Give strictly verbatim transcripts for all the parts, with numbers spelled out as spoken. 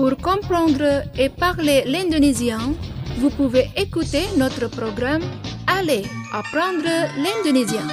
Pour comprendre et parler l'indonésien, vous pouvez écouter notre programme Allez apprendre l'indonésien.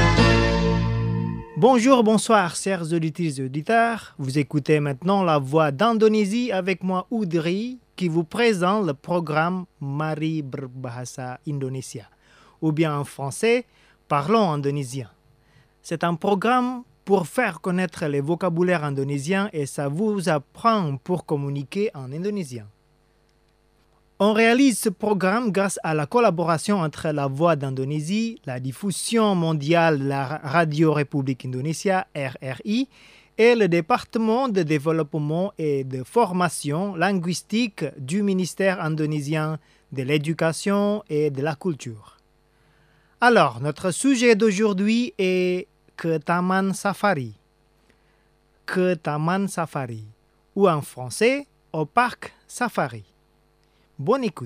Bonjour, bonsoir, chers auditrices et auditeurs. Vous écoutez maintenant la voix d'Indonésie avec moi, Oudri, qui vous présente le programme Mari Berbahasa Indonesia, ou bien en français, Parlons indonésien. C'est un programme pour faire connaître les vocabulaires indonésiens et ça vous apprend pour communiquer en indonésien. On réalise ce programme grâce à la collaboration entre la Voix d'Indonésie, la diffusion mondiale de la Radio République Indonésia, R R I, et le département de développement et de formation linguistique du ministère indonésien de l'Éducation et de la Culture. Alors, notre sujet d'aujourd'hui est ke Taman Safari. Ke Taman Safari, ou en français, au parc Safari. Bonne écoute.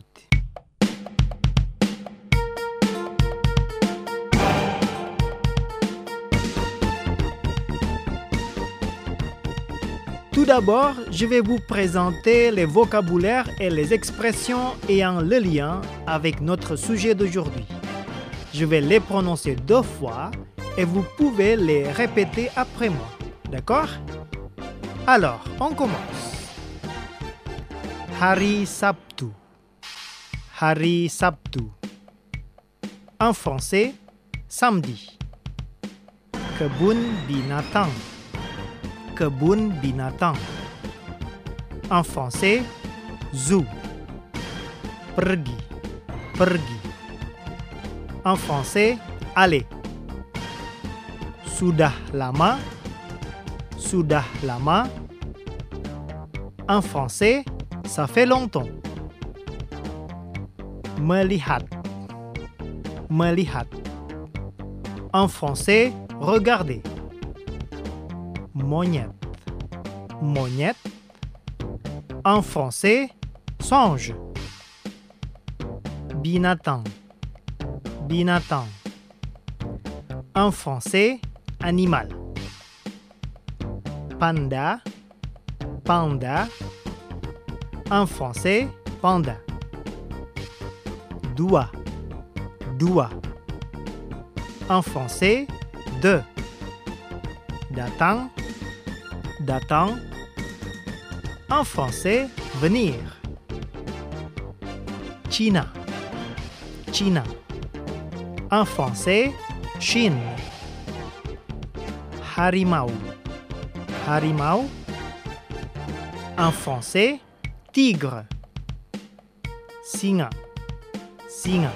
Tout d'abord, je vais vous présenter les vocabulaires et les expressions ayant le lien avec notre sujet d'aujourd'hui. Je vais les prononcer deux fois et vous pouvez les répéter après moi. D'accord? Alors, on commence. Hari Sabtu. Hari Sabtu. En français, samedi. Kebun binatang. Kebun binatang. En français, zoo. Pergi. Pergi. En français, aller. Sudah lama. Sudah lama. En français, ça fait longtemps. Melihat. Melihat. En français, regarder. Monyet. Monyet. En français, songe. Binatang. Binatang. En français, animal. Panda. Panda. En français, panda. Dua. Dua. En français, deux. Datang. Datang. En français, venir. China. China. En français, Chine. Harimau. Harimau. En français, tigre. Singa. Singa.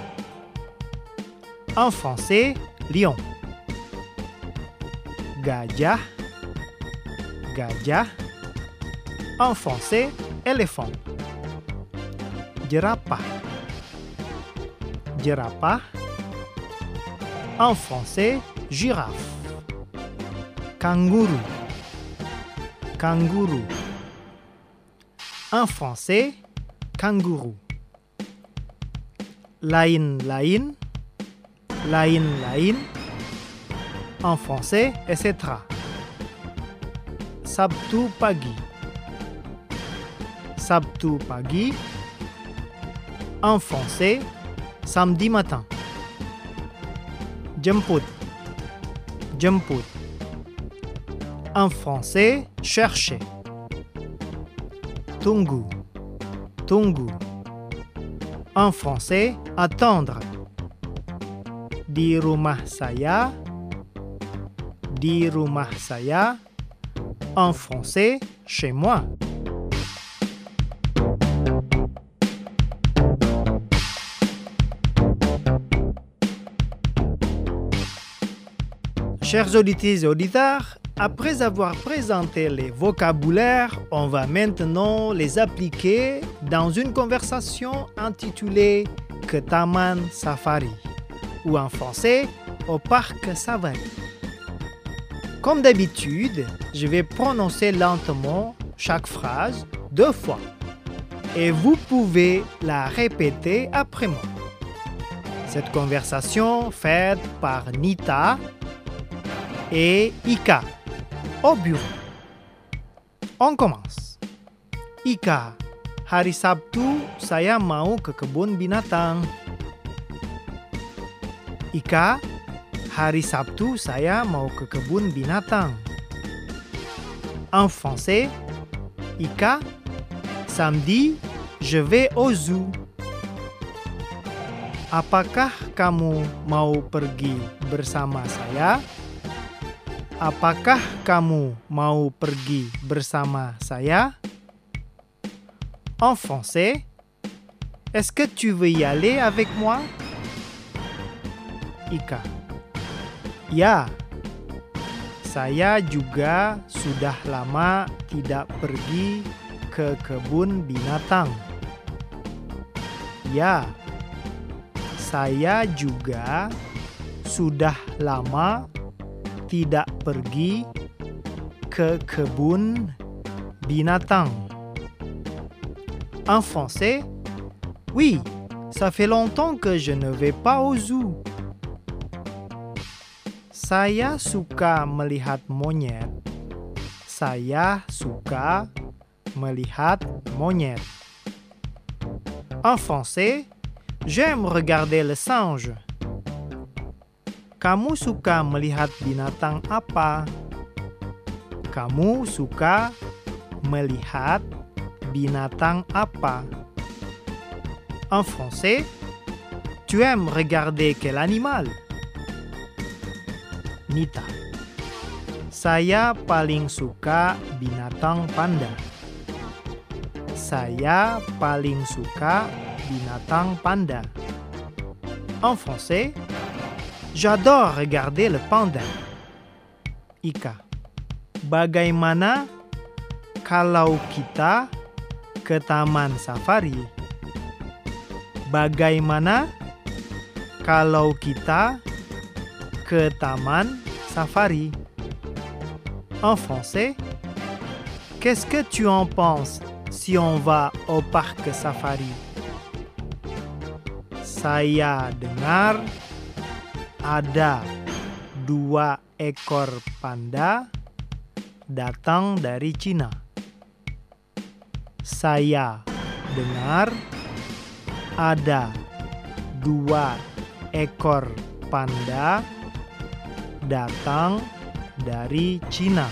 En français, lion. Gajah. Gajah. En français, éléphant. Jerapah. Jerapah. En français, girafe. Kangourou. Kangourou. En français, kangourou. Lain-lain. Lain-lain. En français, et cetera. Sabtu pagi. Sabtu pagi. En français, samedi matin. Jemput. Jemput. En français, chercher. Tunggu. Tunggu. En français, attendre. Di rumah saya. Di rumah saya. En français, chez moi. Chers auditeurs et auditeurs, après avoir présenté les vocabulaires, on va maintenant les appliquer dans une conversation intitulée Ke Taman Safari, ou en français, au parc Safari. Comme d'habitude, je vais prononcer lentement chaque phrase deux fois et vous pouvez la répéter après moi. Cette conversation faite par Nita et Ika au bureau. On commence. Ika, hari Sabtu saya mau ke kebun binatang. Ika, hari Sabtu saya mau ke kebun binatang. En français, Ika, samedi, je vais au zoo. Apakah kamu mau pergi bersama saya? Apakah kamu mau pergi bersama saya? En français, est-ce que tu veux y aller avec moi? Ika, ya, saya juga sudah lama tidak pergi ke kebun binatang. Ya, saya juga sudah lama tidak pergi ke kebun binatang. En français, oui, ça fait longtemps que je ne vais pas au zoo. Saya suka melihat monyet. Saya suka melihat monyet. En français, j'aime regarder le singe. Kamu suka melihat binatang apa? Kamu suka melihat binatang apa? En français, tu aimes regarder quel animal? Nita, saya paling suka binatang panda. Saya paling suka binatang panda. En français, j'adore regarder le panda. Ika, bagaimana kalau kita ke taman safari? Bagaimana kalau kita ke taman safari? En français, qu'est-ce que tu en penses si on va au parc safari? Saya dengar ada dua ekor panda datang dari Cina. Saya dengar ada dua ekor panda datang dari Cina.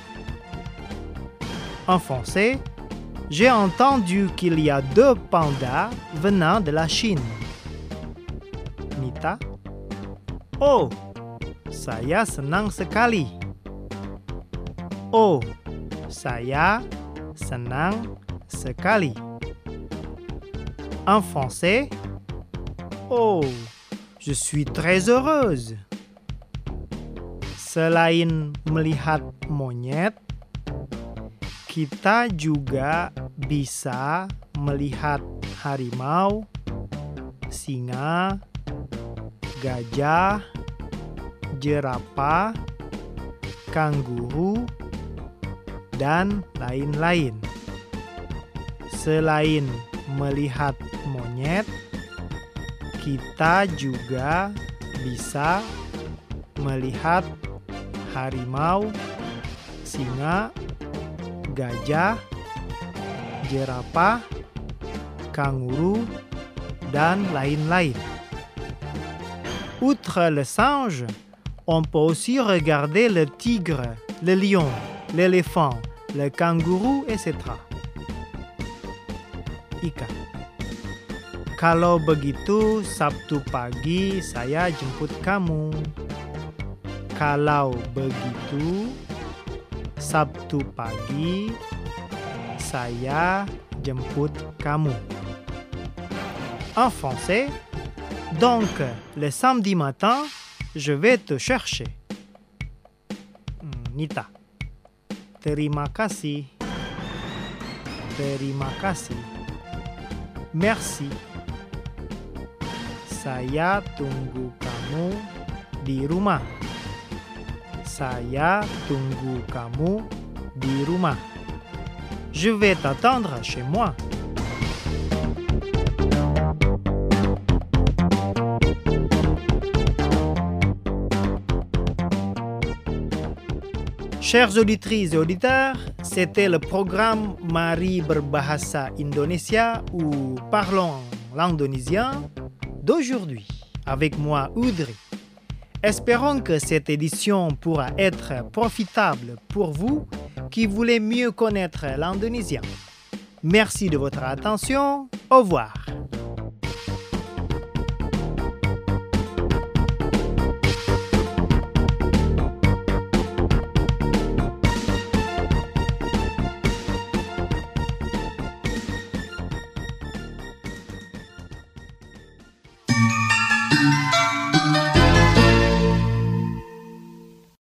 En français, j'ai entendu qu'il y a deux pandas venant de la Chine. Nita, oh, saya senang sekali. Oh, saya senang sekali. En français, oh, je suis très heureuse. Selain melihat monyet, kita juga bisa melihat harimau, singa, gajah, jerapah, kanguru, dan lain-lain. Selain melihat monyet, kita juga bisa melihat harimau, singa, gajah, jerapah, kanguru, dan lain-lain. Outre le singe, on peut aussi regarder le tigre, le lion, l'éléphant, le kangourou, et cetera. Ika, kalau begitu Sabtu pagi saya jemput kamu. Kalau begitu Sabtu pagi saya jemput kamu. En français, donc le samedi matin, je vais te chercher. Nita, terima kasih. Terima kasih. Merci. Saya tunggu kamu di rumah. Saya tunggu kamu di rumah. Je vais t'attendre chez moi. Chères auditrices et auditeurs, c'était le programme Mari Berbahasa Indonesia ou Parlons l'indonésien d'aujourd'hui avec moi Audrey. Espérons que cette édition pourra être profitable pour vous qui voulez mieux connaître l'indonésien. Merci de votre attention. Au revoir.